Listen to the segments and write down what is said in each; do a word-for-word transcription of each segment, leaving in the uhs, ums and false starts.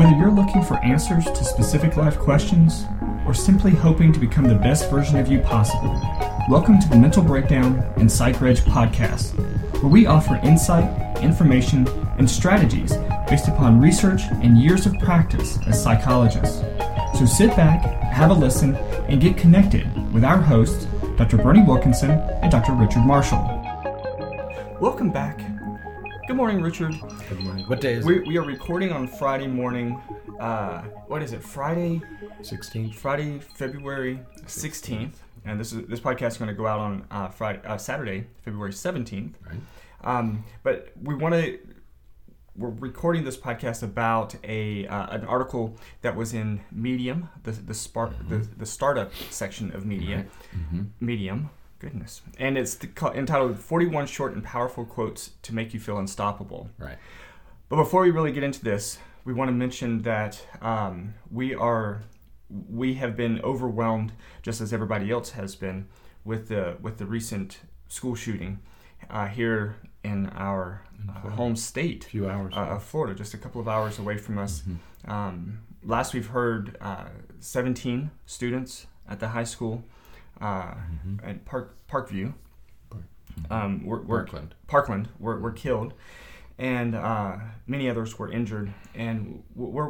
Whether you're looking for answers to specific life questions or simply hoping to become the best version of you possible, welcome to the Mental Breakdown and PsychReg podcast, where we offer insight, information, and strategies based upon research and years of practice as psychologists. So sit back, have a listen, and get connected with our hosts, Doctor Bernie Wilkinson and Doctor Richard Marshall. Welcome back. Good morning, Richard. Good morning. What day is we, it? We are recording on Friday morning. Uh, what is it? Friday? sixteenth. Friday, February sixteenth. And this is this podcast is going to go out on uh, Friday, uh, Saturday, February seventeenth. Right. Um, but we want to. We're recording this podcast about a uh, an article that was in Medium, the the, spark, mm-hmm. the the startup section of Media, right. mm-hmm. Medium. Goodness, and it's the, entitled forty-one Short and Powerful Quotes to Make You Feel Unstoppable. Right. But before we really get into this, we want to mention that um, we are we have been overwhelmed, just as everybody else has been, with the with the recent school shooting uh, here in our uh, home state, a few hours uh, of Florida, just a couple of hours away from us. Mm-hmm. Um, last we've heard, uh, seventeen students at the high school. Uh, mm-hmm. at Park Parkview, mm-hmm. um, were, were, Parkland, Parkland were, were killed, and uh, many others were injured. And we're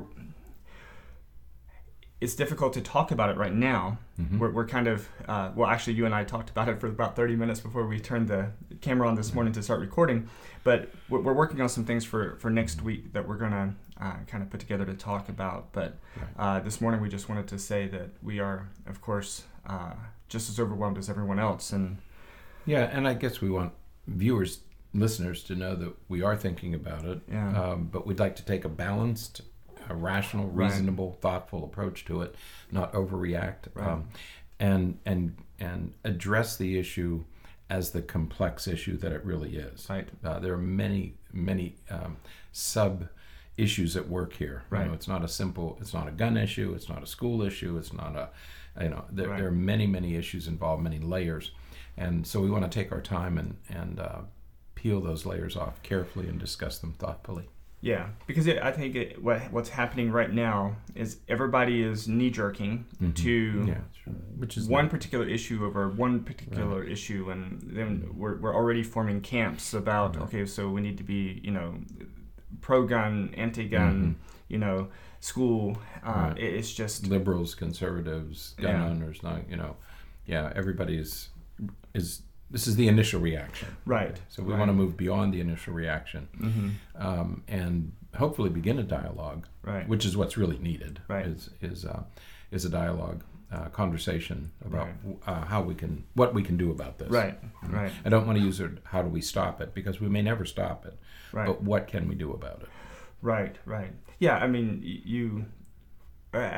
it's difficult to talk about it right now. Mm-hmm. We're, we're kind of uh, well, actually, you and I talked about it for about thirty minutes before we turned the camera on this mm-hmm. morning to start recording. But we're, we're working on some things for, for next week that we're gonna uh, kind of put together to talk about. But uh, this morning we just wanted to say that we are, of course. Uh, just as overwhelmed as everyone else. And yeah, and I guess we want viewers, listeners to know that we are thinking about it, yeah. um, but we'd like to take a balanced, a rational, reasonable, right. thoughtful approach to it, not overreact, right. um, and and and address the issue as the complex issue that it really is. Right. Uh, there are many, many um, sub issues at work here. Right. You know, it's not a simple, it's not a gun issue, it's not a school issue, it's not a You know, there, right. there are many, many issues involved, many layers, and so we want to take our time and and uh, peel those layers off carefully and discuss them thoughtfully. Yeah, because it, I think it, what what's happening right now is everybody is knee jerking mm-hmm. to yeah, sure. Which is one not... particular issue over one particular right. issue, and then mm-hmm. we're we're already forming camps about right. okay, so we need to be you know pro gun, anti gun, mm-hmm. you know. School, uh, right. it's just liberals, conservatives, gun yeah. owners. Not you know, yeah. Everybody is is this is the initial reaction, right? right? So we right. want to move beyond the initial reaction, mm-hmm. um, and hopefully begin a dialogue, right? Which is what's really needed, right? Is is uh, is a dialogue, uh, conversation about right. uh, how we can what we can do about this, right? Mm-hmm. Right. I don't want to use it. How do we stop it? Because we may never stop it, right? But what can we do about it? Right, right. Yeah, I mean, you uh,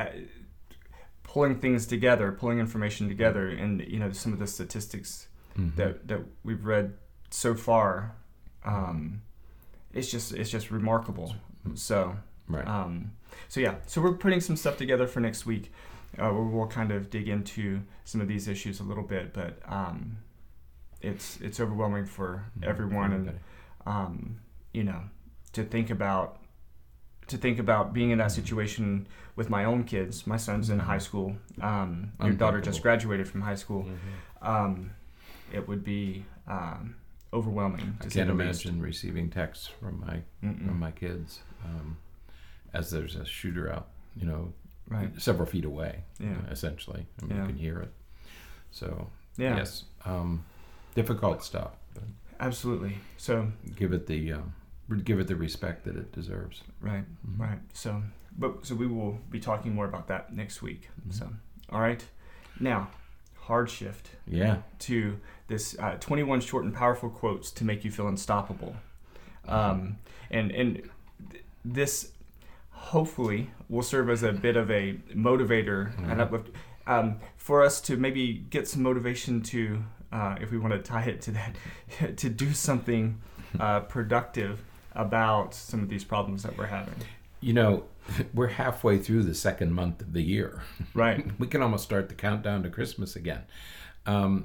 pulling things together, pulling information together, and you know some of the statistics mm-hmm. that, that we've read so far, um, it's just it's just remarkable. So, right. um, so yeah, so we're putting some stuff together for next week, uh, where we'll kind of dig into some of these issues a little bit, but um, it's it's overwhelming for mm-hmm. everyone, and um, you know, to think about. to think about being in that situation with my own kids. My son's in high school. Um, your daughter just graduated from high school. Mm-hmm. Um, it would be um, overwhelming. I can't imagine receiving texts from my Mm-mm. from my kids um, as there's a shooter out, you know, right. several feet away, yeah. uh, essentially. I mean, yeah. you can hear it. So, yeah. yes, um, difficult stuff. But absolutely. So give it the... Um, give it the respect that it deserves. Right, mm-hmm. right. So, but so we will be talking more about that next week. Mm-hmm. So, all right. Now, hard shift. Yeah. To this uh, twenty-one short and powerful quotes to make you feel unstoppable. Um, and and th- this hopefully will serve as a bit of a motivator mm-hmm. and uplift um, for us to maybe get some motivation to, uh, if we want to tie it to that, to do something uh, productive about some of these problems that we're having. You know, we're halfway through the second month of the year. Right. We can almost start the countdown to Christmas again. Um,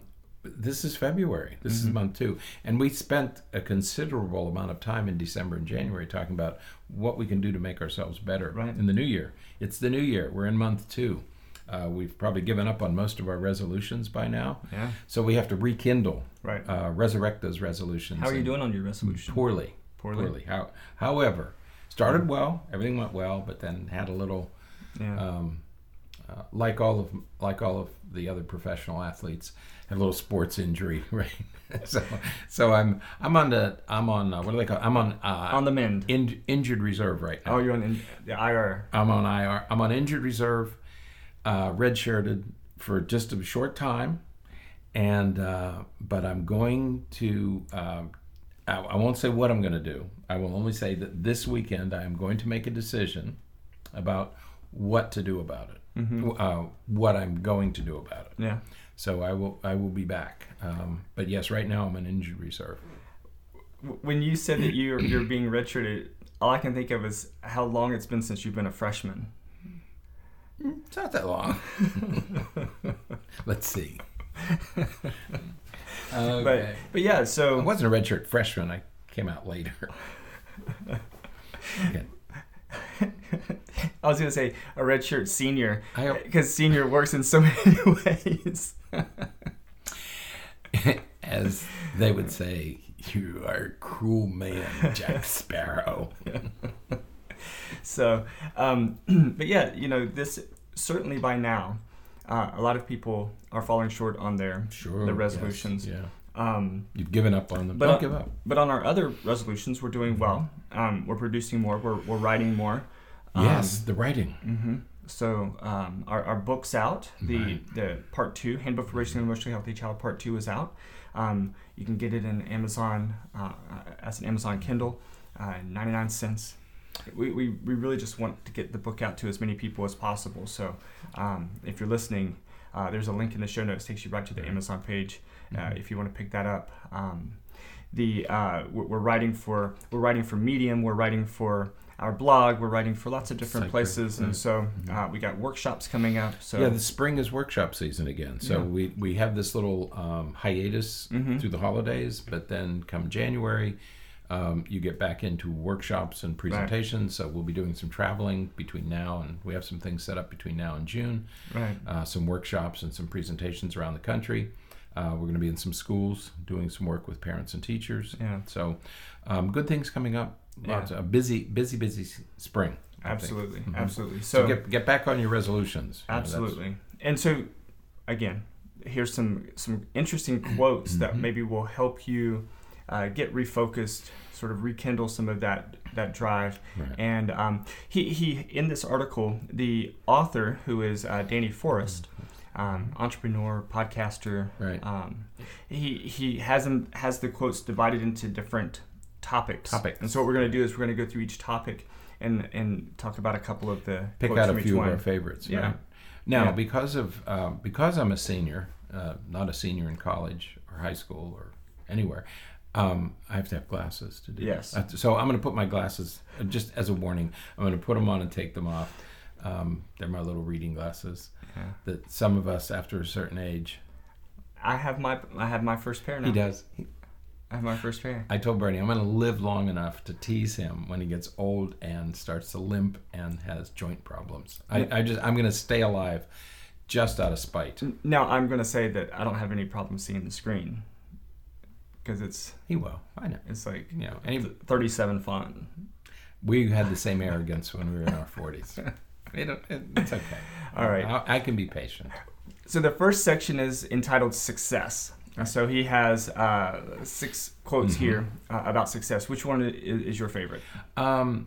this is February. This mm-hmm. is month two. And we spent a considerable amount of time in December and January talking about what we can do to make ourselves better right. in the new year. It's the new year. We're in month two. Uh, we've probably given up on most of our resolutions by now. Yeah. So we have to rekindle, right. uh, resurrect those resolutions. How are you doing on your resolution? Poorly. Poorly. Poorly. How, however, started well. Everything went well, but then had a little... Yeah. Um, uh, like all of like all of the other professional athletes, had a little sports injury, right? so, so I'm I'm on the I'm on uh, what do they call it? I'm on uh, on the mend in, injured reserve right now. Oh, you're on in, the I R. I'm on I R. I'm on injured reserve, uh, redshirted for just a short time, and uh, but I'm going to. Uh, I, I won't say what I'm going to do. I will only say that this weekend I am going to make a decision about what to do about it. Mm-hmm. Uh, what I'm going to do about it. Yeah. So I will I will be back. Um, but yes, right now I'm an injured reserve. When you said that you're you're being redshirted, all I can think of is how long it's been since you've been a freshman. It's not that long. Let's see. Okay. But but yeah, so I wasn't a redshirt freshman. I came out later. Okay. I was going to say a redshirt senior, I, because senior works in so many ways. As they would say, you are a cruel man, Jack Sparrow. So, um, but yeah, you know, this certainly by now, uh, a lot of people are falling short on their sure, their resolutions. Yes, yeah. Um, You've given up on them. But Don't on, give up. But on our other resolutions, we're doing well. Um, we're producing more. We're we're writing more. Yes, um, the writing. Mm-hmm. So um, our, our book's out. The right. the part two, Handbook for Raising an Emotionally Healthy Child, part two is out. Um, you can get it in Amazon uh, as an Amazon Kindle, uh, ninety-nine cents. We, we we really just want to get the book out to as many people as possible. So um, if you're listening, uh, there's a link in the show notes, takes you right to the Amazon page uh, mm-hmm. if you want to pick that up. Um, the uh, we're, we're writing for we're writing for Medium. We're writing for our blog. We're writing for lots of different Psych places, right. and so uh, we got workshops coming up. So yeah, the spring is workshop season again. So yeah. we, we have this little um, hiatus mm-hmm. through the holidays, but then come January, um, you get back into workshops and presentations. Right. So we'll be doing some traveling between now and we have some things set up between now and June. Right. Uh, some workshops and some presentations around the country. Uh, we're going to be in some schools doing some work with parents and teachers. Yeah. So um, good things coming up. Lots yeah. of busy, busy, busy spring. Absolutely, mm-hmm. absolutely. So, so get get back on your resolutions. Absolutely. You know, and so, again, here's some some interesting quotes mm-hmm. that maybe will help you uh, get refocused, sort of rekindle some of that that drive. Right. And um, he he in this article, the author, who is uh, Danny Forrest. Um, entrepreneur, podcaster. Right. Um, he he has them has the quotes divided into different topics. Topics. And so what we're going to do is we're going to go through each topic and and talk about a couple of the pick quotes out a from few each of one. our favorites. Yeah. Right? Now, yeah. because of uh, because I'm a senior, uh, not a senior in college or high school or anywhere, um, I have to have glasses to do. Yes. That. So I'm going to put my glasses just as a warning. I'm going to put them on and take them off. Um, they're my little reading glasses. Yeah. That some of us after a certain age. I have my I have my first pair now. He does. He, I have my first pair. I told Bernie I'm going to live long enough to tease him when he gets old and starts to limp and has joint problems. I, I just I'm going to stay alive, just out of spite. Now I'm going to say that I don't have any problem seeing the screen, because it's he will. I know. It's like you know any, thirty-seven font. We had the same arrogance when we were in our forties. It, it, it's okay. All right. I, I can be patient. So the first section is entitled Success. So he has uh, six quotes mm-hmm. here uh, about success. Which one is, is your favorite? Um,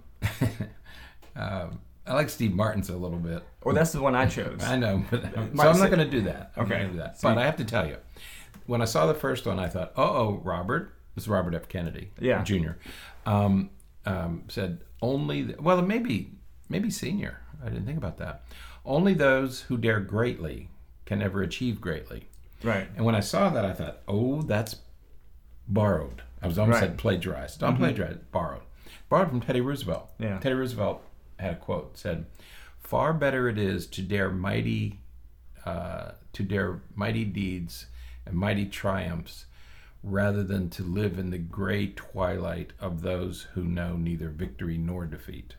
um, I like Steve Martin's a little bit. Well, that's the one I chose. I know, but so I'm not going to do that. I'm okay. Not do that. So but I have to tell you, when I saw the first one, I thought, "Oh, Robert." It's Robert F. Kennedy, yeah. Junior Um, um, said only. The, well, maybe maybe Senior. I didn't think about that. Only those who dare greatly can ever achieve greatly. Right. And when I saw that, I thought, oh, that's borrowed. I was almost right. said plagiarized. Not mm-hmm. plagiarized, borrowed. Borrowed from Teddy Roosevelt. Yeah. Teddy Roosevelt had a quote, said, far better it is to dare mighty, uh, to dare mighty deeds and mighty triumphs, rather than to live in the gray twilight of those who know neither victory nor defeat.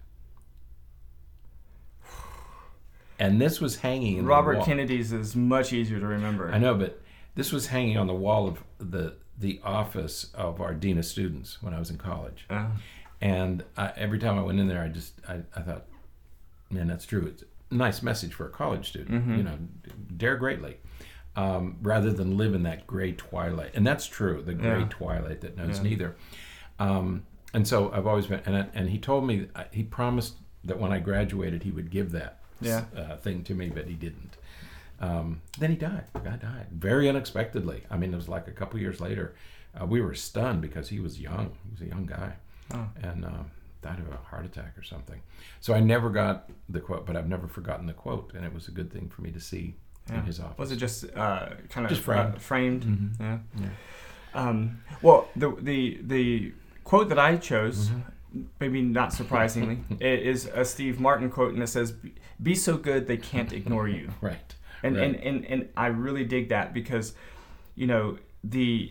And this was hanging in Robert the wall. Kennedy's is much easier to remember. I know, but this was hanging on the wall of the the office of our dean of students when I was in college. Uh, And I, every time I went in there, I just I, I thought, man, that's true. It's a nice message for a college student. Mm-hmm. You know, dare greatly, um, rather than live in that gray twilight. And that's true, the gray Yeah. twilight that knows Yeah. neither. Um, and so I've always been, and and he told me, he promised that when I graduated, he would give that Yeah. uh, thing to me, but he didn't. Um, then he died. The guy died very unexpectedly. I mean, it was like a couple years later. Uh, we were stunned because he was young. He was a young guy. Oh. And uh, died of a heart attack or something. So I never got the quote, but I've never forgotten the quote, and it was a good thing for me to see Yeah. in his office. Was it just uh, kind of Just framed. Uh, framed? Mhm. Yeah. Yeah. Um, well, the the the quote that I chose, Mm-hmm. maybe not surprisingly, i- is a Steve Martin quote, and it says, "Be so good they can't ignore you." Right. And, Right. and and and I really dig that because, you know, the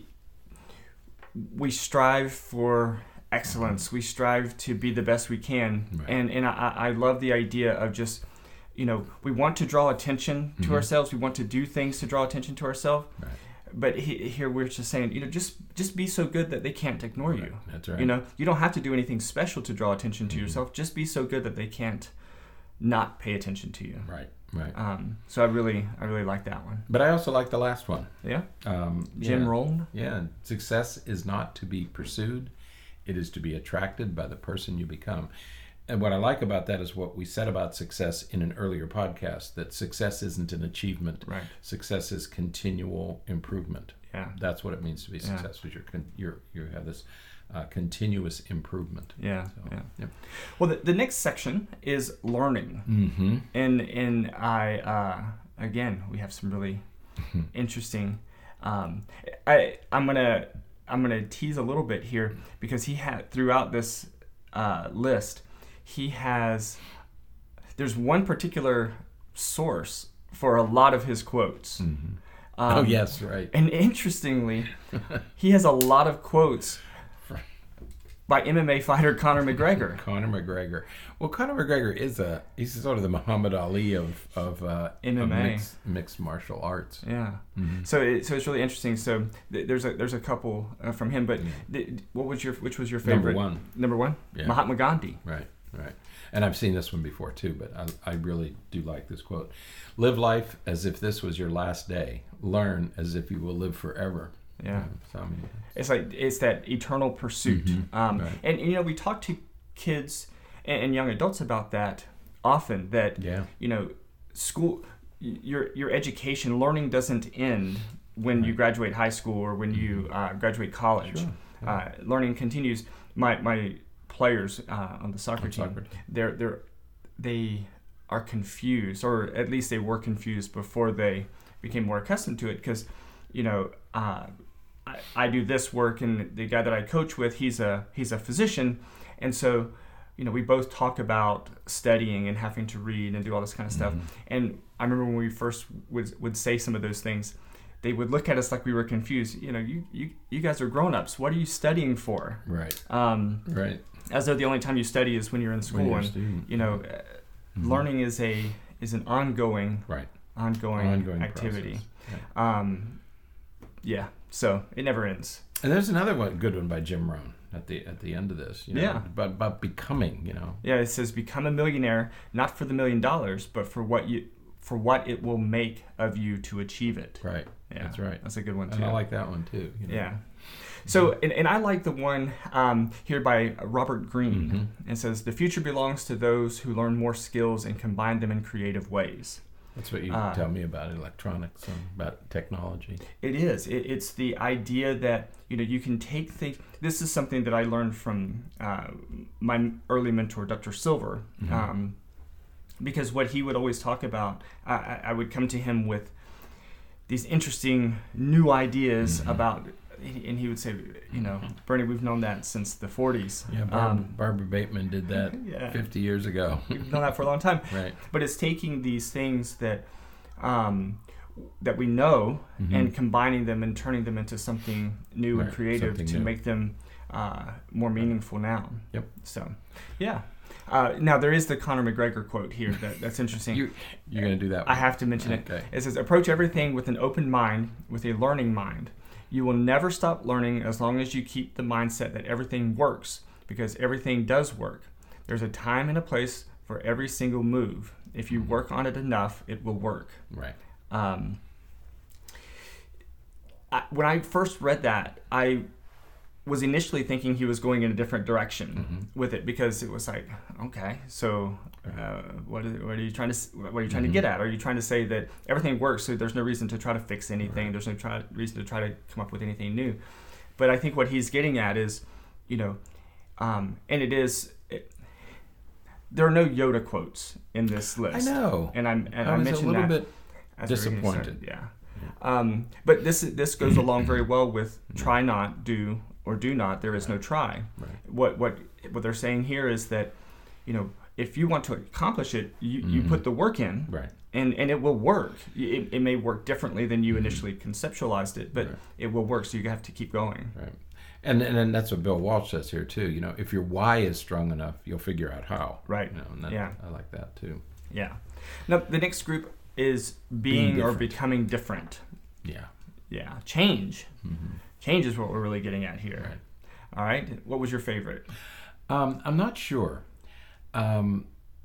we strive for excellence. We strive to be the best we can, Right. and and I, I love the idea of just, you know, we want to draw attention to Mhm. ourselves. We want to do things to draw attention to ourselves. Right. But he, here we're just saying, you know, just just be so good that they can't ignore Right. you. That's right. You know, you don't have to do anything special to draw attention to Mhm. yourself. Just be so good that they can't not pay attention to you. Right. Right. Um, so I really, I really like that one. But I also like the last one. Yeah, Um, Jim yeah. Rohn. Yeah. Success is not to be pursued. It is to be attracted by the person you become. And what I like about that is what we said about success in an earlier podcast, that success isn't an achievement. Right. Success is continual improvement. Yeah. That's what it means to be Yeah. successful. You're, con- you're, you have this uh, continuous improvement. Yeah. So, yeah. yeah. Well, the, the next section is learning, Mm-hmm. and and I uh, again we have some really interesting. Um, I I'm gonna I'm gonna tease a little bit here because he had throughout this uh, list, he has there's one particular source for a lot of his quotes. Mm-hmm. Um, oh, yes, right. And interestingly, he has a lot of quotes by M M A fighter Conor McGregor. Conor McGregor. Well, Conor McGregor is a, he's sort of the Muhammad Ali of, of, uh, M M A. of mixed, mixed martial arts. Yeah. Mm-hmm. So it, so it's really interesting. So th- there's a there's a couple uh, from him, but Yeah. th- what was your which was your Number favorite? one. Number one. Yeah. Mahatma Gandhi. Right, right. And I've seen this one before too, but I, I really do like this quote. Live life as if this was your last day. Learn as if you will live forever. Yeah. Um, so, I mean, It's like it's that eternal pursuit. Mhm. Um, Right. And you know we talk to kids and, and young adults about that often. That yeah. you know school, y- your your education, learning doesn't end when you Right. graduate high school or when you uh, graduate college. Sure. Yeah. Uh, learning continues. My my players uh, on the soccer On team, soccer team. they're they're they are confused, or at least they were confused before they became more accustomed to it. Because you know, uh, I, I do this work, and the guy that I coach with, he's a he's a physician, and so you know we both talk about studying and having to read and do all this kind of stuff. Mhm. And I remember when we first would would say some of those things, they would look at us like we were confused. You know, you you, you guys are grown-ups. What are you studying for? Right, Um, right. as though the only time you study is when you're in When school. you're a And student. you know, uh, Mhm. learning is a is an ongoing Right. ongoing, Ongoing activity. process. Yeah. Um, yeah, so it never ends. And there's another one, good one by Jim Rohn at the at the end of this. You know, Yeah. About, about becoming, you know. Yeah, it says become a millionaire not for the million dollars, but for what you for what it will make of you to achieve it. Right. Yeah, That's right. That's a good one too. And I like that one too. You know? Yeah. So, and, and I like the one um, here by Robert Greene. Mhm. It says, the future belongs to those who learn more skills and combine them in creative ways. That's what you Uh, tell me about electronics and about technology. It is. It, it's the idea that, you know, you can take things. This is something that I learned from uh, my early mentor, Doctor Silver. Mhm. Um, because what he would always talk about, I, I I would come to him with these interesting new ideas Mhm. about, and he would say, you know, Bernie, we've known that since the forties. Yeah, Barb, Um, Barbara Bateman did that yeah. fifty years ago. We've known that for a long time. Right. But it's taking these things that um, that we know Mm-hmm. and combining them and turning them into something new Right, and creative something to new. make them uh, more meaningful now. Yep. So, yeah. Uh, now, there is the Conor McGregor quote here that, that's interesting. You, you're going to do that I one. have to mention Okay. it. It says, approach everything with an open mind, with a learning mind. You will never stop learning as long as you keep the mindset that everything works, because everything does work. There's a time and a place for every single move. If you work on it enough, it will work. Right. Um, I, when I first read that, I was initially thinking he was going in a different direction Mm-hmm. with it, because it was like, okay, so uh, what, is, what are you trying to what are you trying Mm-hmm. to get at? Are you trying to say that everything works, so there's no reason to try to fix anything? There's no try, reason to try to come up with anything new. But I think what he's getting at is, you know, um, and it is. It, there are no Yoda quotes in this list. I know. and I'm and I I was mentioned a little that bit as we're getting disappointed. started. Yeah. Um, but this this goes along very well with try not, do, or do not. There is no try. Right. What what what they're saying here is that, you know, if you want to accomplish it, you, you Mhm. put the work in, Right. and, and it will work. It, it may work differently than you initially conceptualized it, but Right. it will work. So you have to keep going. Right. And and then that's what Bill Walsh says here too. You know, if your why is strong enough, you'll figure out how. Right. You know, and that, Yeah. I like that too. Yeah. Now the next group is Being being, or different. becoming different. Yeah. Yeah. Change. Mm-hmm. Change is what we're really getting at here. Right. All right. What was your favorite? Um, I'm not sure. Um,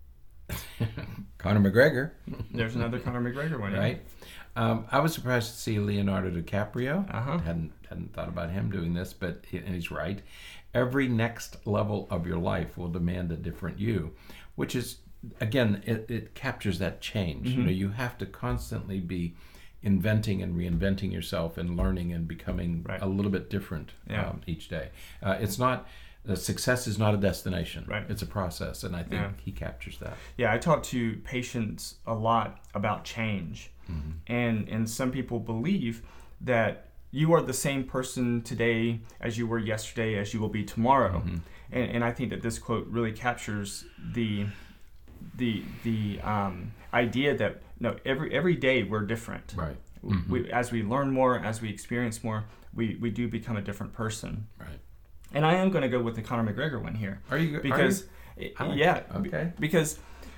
Conor McGregor, There's another Conor McGregor one. right? Um, I was surprised to see Leonardo DiCaprio. Uh-huh. hadn't hadn't thought about him doing this, but he, and he's right. Every next level of your life will demand a different you, which is again it, it captures that change. Mm-hmm. You know, you have to constantly be inventing and reinventing yourself and learning and becoming Right. a little bit different Yeah. um, each day. Uh, it's not. Uh, success is not a destination. Right. It's a process, and I think Yeah. he captures that. Yeah, I talk to patients a lot about change. Mm-hmm. And and some people believe that you are the same person today as you were yesterday, as you will be tomorrow. Mm-hmm. And and I think that this quote really captures the the the um, idea that no every every day we're different. Right. We, Mhm. we, as we learn more, as we experience more, we, we do become a different person. Right. And I am going to go with the Conor McGregor one here. Are you? Because are you? I- I like yeah, it. Okay. because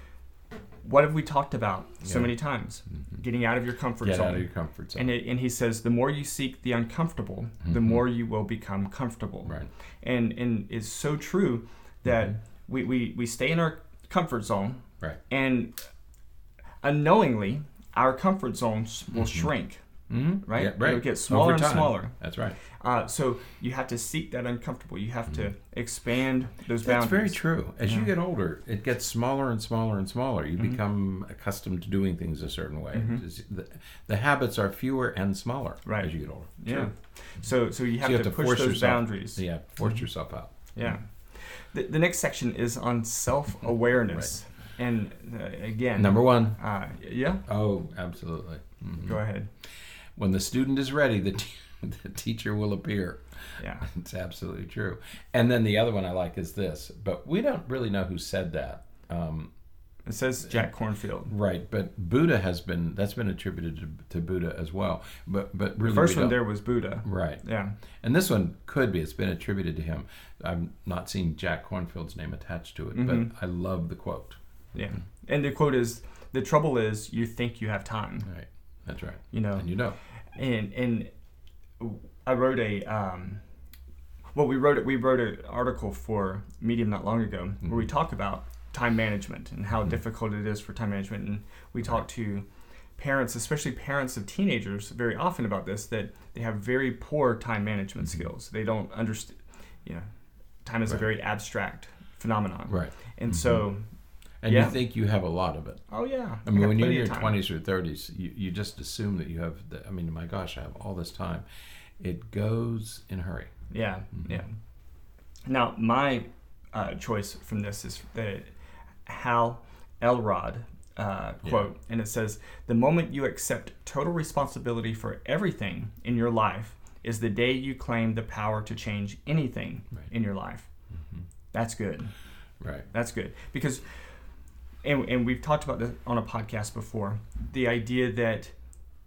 what have we talked about so Yeah. many times? Mhm. Getting out of your comfort Get zone. out of your comfort zone. And it, and he says the more you seek the uncomfortable, the Mhm. more you will become comfortable. Right. And and it's so true that Mhm. we, we, we stay in our comfort zone, Right. and unknowingly our comfort zones will Mhm. shrink. Mm-hmm. Right? Yeah, right. It'll get smaller Over and time. smaller. That's right. Uh, so you have to seek that uncomfortable. You have to expand those That's very boundaries. true. As you Yeah. get older, it gets smaller and smaller and smaller. You Mhm. become accustomed to doing things a certain way. Mhm. It's- The, the habits are fewer and smaller Right. as you get older. Yeah. True. So so you have, So you have to, to push force those yourself. boundaries. Yeah. Force yourself out. Yeah. The, the next section is on self-awareness. And uh, again, Number one. Uh, yeah, Oh, absolutely. Mhm. go ahead. When the student is ready, the, t- the teacher will appear. Yeah. It's absolutely true. And then the other one I like is this, but we don't really know who said that. Um, It says Jack Cornfield. right, but Buddha has been, that's been attributed to, to Buddha as well. But but really The first we one don't- there was Buddha. Right. Yeah. And this one could be, it's been attributed to him. I'm not seeing Jack Cornfield's name attached to it, Mhm. but I love the quote. Yeah. And the quote is, "The trouble is you think you have time." Right. That's right. You know. And you know. And and I wrote a um, well, we wrote it. We wrote an article for Medium not long ago Mm-hmm. where we talk about time management and how difficult it is for time management, and we talk to parents, especially parents of teenagers, very often about this, that they have very poor time management Mm-hmm. skills. They don't understand. You know, time is a Right. very abstract phenomenon, Right. and Mhm. so And Yeah. you think you have a lot of it. oh yeah, I mean, got when you're in plenty your of time. twenties or thirties, you, you just assume that you have, the, I mean, my gosh, I have all this time. It goes in a hurry. Yeah, Mhm. yeah. Now, my uh, choice from this is the Hal Elrod uh, quote, and it says, "The moment you accept total responsibility for everything in your life is the day you claim the power to change anything Right. in your life." Mhm. That's good. Right. That's good. Because, and, and we've talked about this on a podcast before, the idea that,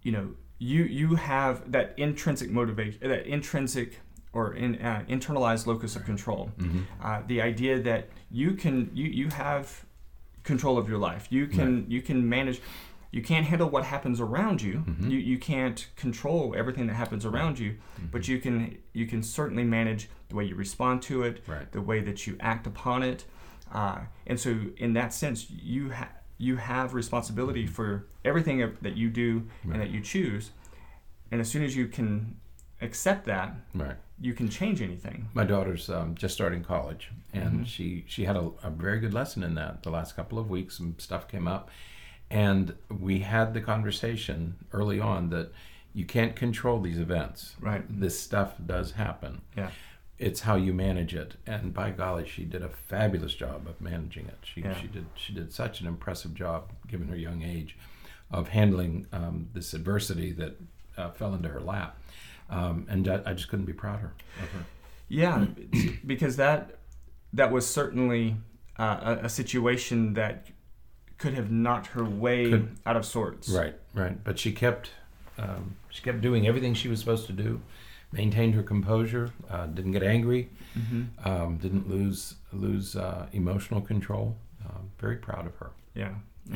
you know, you you have that intrinsic motivation, that intrinsic or in, uh, internalized locus of control. Mm-hmm. Uh, the idea that you can you you have control of your life. You can right. you can manage. You can't handle what happens around you. Mm-hmm. You you can't control everything that happens around you, mm-hmm. but you can you can certainly manage the way you respond to it, right. the way that you act upon it, uh, and so in that sense, you have you have responsibility mm-hmm. for everything that you do right. and that you choose. And as soon as you can accept that, right. you can change anything. My daughter's um, just starting college, and mm-hmm. she she had a, a very good lesson in that the last couple of weeks. Some stuff came up. And we had the conversation early on that you can't control these events. Right. This stuff does happen. Yeah. It's how you manage it. And by golly, she did a fabulous job of managing it. She yeah. she did she did such an impressive job, given her young age, of handling um, this adversity that uh, fell into her lap. Um, and I, I just couldn't be prouder of her. Yeah, because that that was certainly uh, a, a situation that could have knocked her way could, out of sorts. Right, right. But she kept um, she kept doing everything she was supposed to do, maintained her composure, uh, didn't get angry, mm-hmm. um, didn't lose lose uh, emotional control. Uh, very proud of her. Yeah.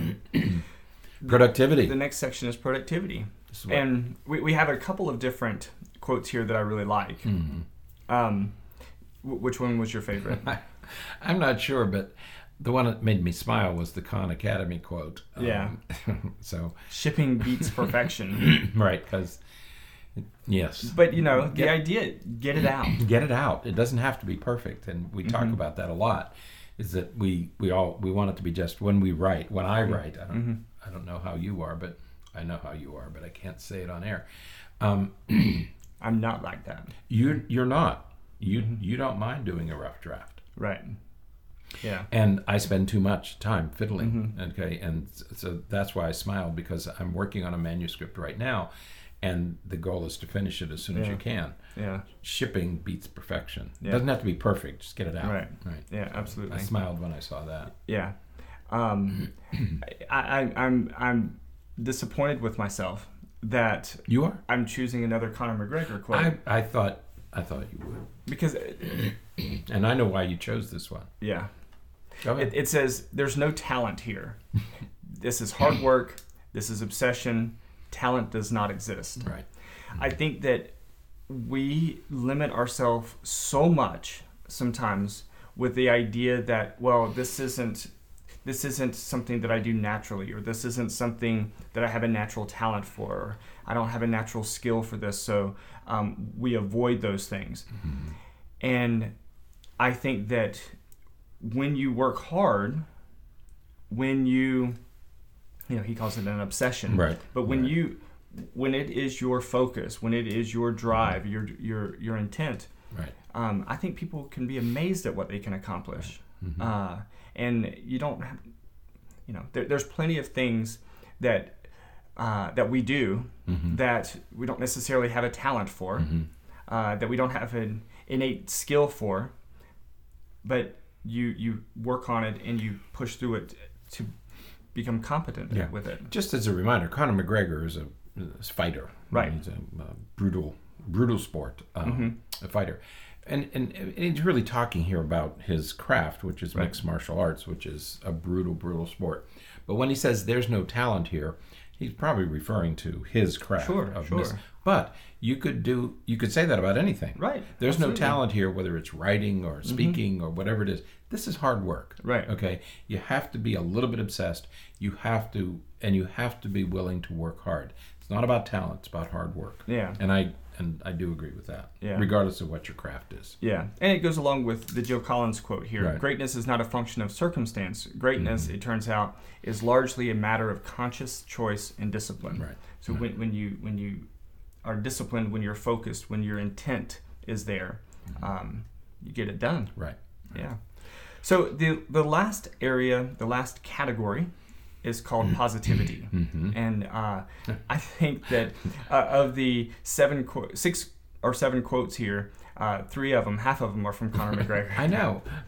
Productivity. The next section is productivity. Is and we, we have a couple of different quotes here that I really like. Mm-hmm. Um, w- which one was your favorite? I'm not sure, but the one that made me smile was the Khan Academy quote. Yeah. Um, so shipping beats perfection. Right, because yes. But you know, get, the idea, get it out. Get it out. It doesn't have to be perfect, and we talk mm-hmm. about that a lot. Is that we we all we want it to be just when we write. When I write, I don't mm-hmm. I don't know how you are, but I know how you are, but I can't say it on air. Um, I'm not like that. You're you're not. You mm-hmm. you don't mind doing a rough draft. Right. Yeah. And I spend too much time fiddling. Mm-hmm. Okay. And so that's why I smiled, because I'm working on a manuscript right now, and the goal is to finish it as soon yeah. as you can. Yeah. Shipping beats perfection. Yeah. It doesn't have to be perfect. Just get it out. Right. Right. Yeah, absolutely. I smiled when I saw that. Yeah. Um, I, I, I'm I'm disappointed with myself that you are. I'm choosing another Conor McGregor quote. I, I thought I thought you would, because, and I know why you chose this one. Yeah. Go ahead. It, it says there's no talent here. This is hard work. This is obsession. Talent does not exist. Right. I think that we limit ourselves so much sometimes with the idea that, well, this isn't this isn't something that I do naturally, or this isn't something that I have a natural talent for, or I don't have a natural skill for this, so um, we avoid those things. Mm-hmm. And I think that when you work hard, when you, you know, he calls it an obsession, right? But when right. you, when it is your focus, when it is your drive, mm-hmm. your your your intent, right? Um, I think people can be amazed at what they can accomplish, right. mm-hmm. uh, and you don't, have, you know, there, there's plenty of things that uh, that we do mm-hmm. that we don't necessarily have a talent for, mm-hmm. uh, that we don't have an innate skill for, but you you work on it and you push through it to become competent yeah. with it. Just as a reminder, Conor McGregor is a, is a fighter. Right. He's a uh, brutal, brutal sport, um, mm-hmm. a fighter. And, and and he's really talking here about his craft, which is right. mixed martial arts, which is a brutal, brutal sport. But when he says there's no talent here, he's probably referring to his craft. Sure, of sure. Mis- but you could do, you could say that about anything. Right. There's absolutely. no talent here, whether it's writing or speaking mm-hmm. or whatever it is. This is hard work. Right. Okay. You have to be a little bit obsessed. You have to, and you have to be willing to work hard. It's not about talent. It's about hard work. Yeah. And I and I do agree with that. Yeah. Regardless of what your craft is. Yeah. And it goes along with the Jill Collins quote here. Right. Greatness is not a function of circumstance. Greatness, mm-hmm. it turns out, is largely a matter of conscious choice and discipline. Right. So right. when when you when you are disciplined, when you're focused, when your intent is there, mm-hmm. um, you get it done. Right. right. Yeah. So the the last area, the last category, is called mm-hmm. positivity, mm-hmm. and uh, I think that uh, of the seven, qu- six or seven quotes here, uh, three of them, half of them are from Conor McGregor. I know. I,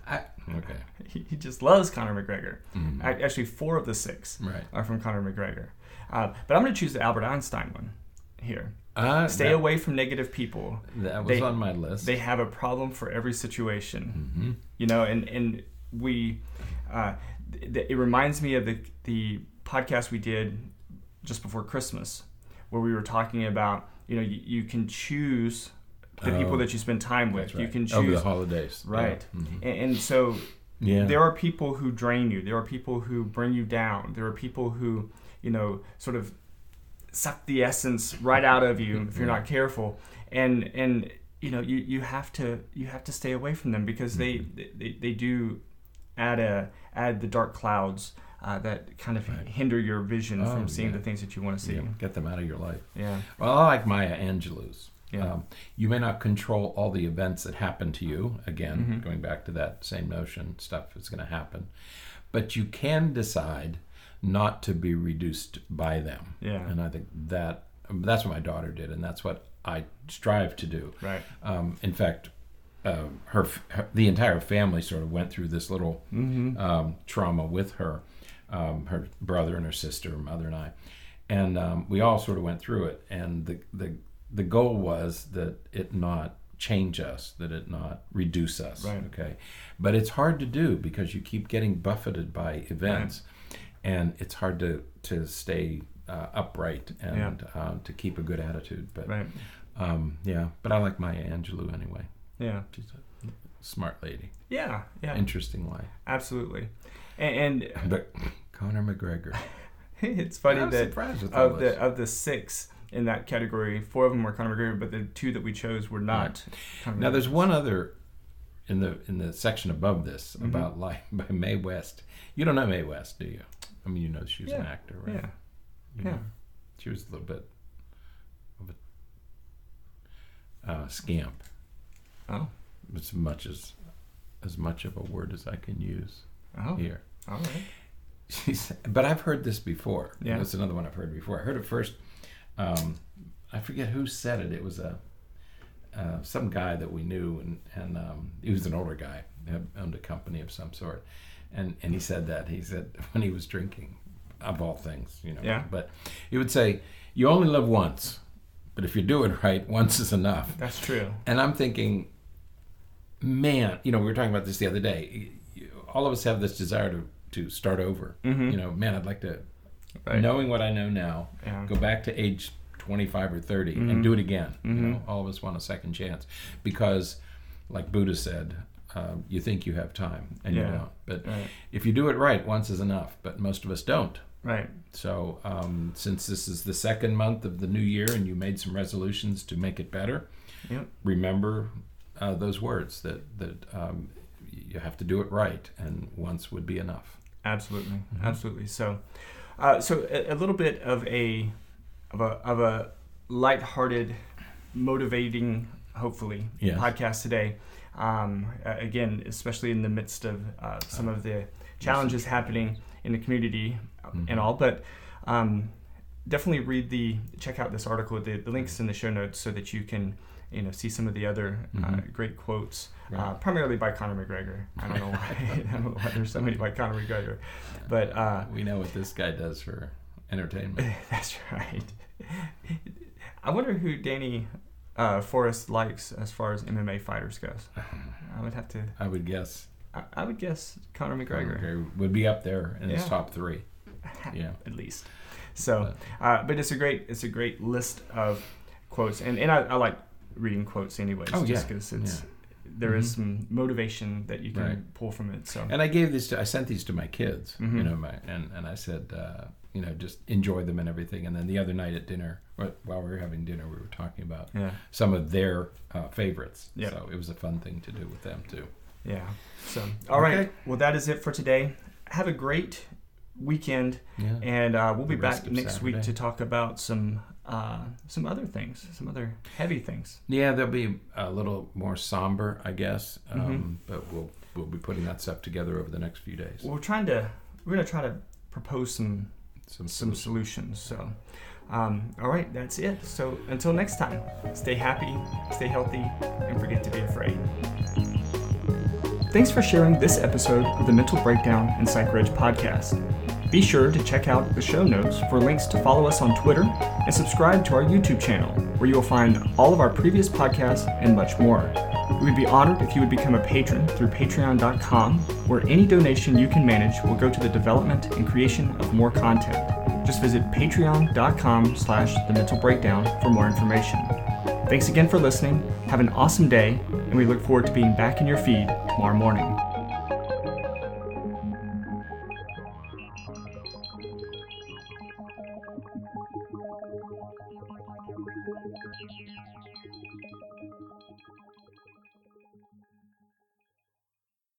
Okay. He, he just loves Conor McGregor. Mm-hmm. Actually, four of the six right. are from Conor McGregor. Uh, but I'm going to choose the Albert Einstein one here. Uh, Stay that, away from negative people. That was they, on my list. They have a problem for every situation. Mm-hmm. You know, and, and we, uh, th- it reminds me of the, the podcast we did just before Christmas, where we were talking about, you know, you, you can choose the oh, people that you spend time with. Right. You can choose. Over the holidays. Right. Yeah. Mm-hmm. And, and so yeah. there are people who drain you. There are people who bring you down. There are people who, you know, sort of suck the essence right out of you if you're not careful. And, and you know, you, you have to you have to stay away from them because mm-hmm. they, they, they do add a add the dark clouds Uh, that kind of right. hinder your vision oh, from seeing yeah. the things that you want to see. Yeah. Get them out of your life. Yeah. Well, I like Maya Angelou's. Yeah. Um, you may not control all the events that happen to you. Again, mm-hmm. going back to that same notion, stuff is going to happen. But you can decide not to be reduced by them. Yeah. And I think that that's what my daughter did, and that's what I strive to do. Right. Um, in fact, uh, her, her the entire family sort of went through this little mm-hmm. um, trauma with her. Um, her brother and her sister, her mother and I, and um, we all sort of went through it. And the, the the goal was that it not change us, that it not reduce us. Right. Okay, but it's hard to do because you keep getting buffeted by events, right. and it's hard to to stay uh, upright and yeah. uh, to keep a good attitude. But right. um, yeah, but I like Maya Angelou anyway. Yeah, she's a smart lady. Yeah, yeah, interesting life. Absolutely, and. and but, Conor McGregor. It's funny I'm that of the this. of the six in that category, four of them were Conor McGregor, but the two that we chose were not. Right. Now, there's one other in the in the section above this mm-hmm. about Life by Mae West. You don't know Mae West, do you? I mean, you know she was yeah. an actor, right? Yeah. You yeah. know, she was a little bit of a uh, scamp. Oh. As much as as much of a word as I can use oh. here. All right. She's, but I've heard this before. Yeah. That's another one I've heard before. I heard it first. Um, I forget who said it. It was a uh, some guy that we knew, and and um, he was an older guy, had owned a company of some sort, and and he said that he said when he was drinking, of all things, you know. Yeah. But he would say, "You only live once, but if you do it right, once is enough." That's true. And I'm thinking, man, you know, we were talking about this the other day. All of us have this desire to. to start over. Mm-hmm. You know, man, I'd like to, right. knowing what I know now, yeah. go back to age twenty-five or thirty mm-hmm. and do it again. Mm-hmm. You know, all of us want a second chance because, like Buddha said, um, you think you have time and yeah. you don't. But right. if you do it right, once is enough. But most of us don't. Right. So um, since this is the second month of the new year and you made some resolutions to make it better, yep. remember uh, those words that that um, you have to do it right, and once would be enough. Absolutely, mm-hmm. absolutely. So, uh, so a, a little bit of a of a of a lighthearted, motivating, hopefully, yes. podcast today. Um, uh, again, especially in the midst of uh, some of the challenges happening in the community mm-hmm. and all, but um, definitely read the check out this article. The, the links in the show notes so that you can you know see some of the other mm-hmm. uh, great quotes. Right. Uh, primarily by Conor McGregor. I don't know why. I don't know why there's so many by Conor McGregor, but uh, we know what this guy does for entertainment. That's right. I wonder who Danny uh, Forrest likes as far as M M A fighters goes. I would have to. I would guess. I, I would guess Conor McGregor. Conor McGregor would be up there in yeah. his top three. Yeah, at least. So, but, uh, but it's a great it's a great list of quotes, and and I, I like reading quotes anyways. Oh just yeah, because it's. Yeah. There mm-hmm. is some motivation that you can right. pull from it. So, and I gave these to I sent these to my kids, mm-hmm. you know, my and, and I said, uh, you know, just enjoy them and everything. And then the other night at dinner, while we were having dinner, we were talking about yeah. some of their uh, favorites. Yep. So it was a fun thing to do with them too. Yeah. So, all okay. right. Well, that is it for today. Have a great weekend, yeah. and uh, we'll be back next Saturday. week to talk about some uh, some other things, some other heavy things. Yeah, they'll be a little more somber, I guess, um, mm-hmm. but we'll we'll be putting that stuff together over the next few days. Well, we're trying to we're gonna try to propose some some, some solutions. So, um, all right, that's it. So until next time, stay happy, stay healthy, and forget to be afraid. Thanks for sharing this episode of the Mental Breakdown and PsychReg podcast. Be sure to check out the show notes for links to follow us on Twitter and subscribe to our YouTube channel, where you will find all of our previous podcasts and much more. We would be honored if you would become a patron through patreon dot com, where any donation you can manage will go to the development and creation of more content. Just visit patreon dot com slash the mental breakdown for more information. Thanks again for listening. Have an awesome day, and we look forward to being back in your feed tomorrow morning.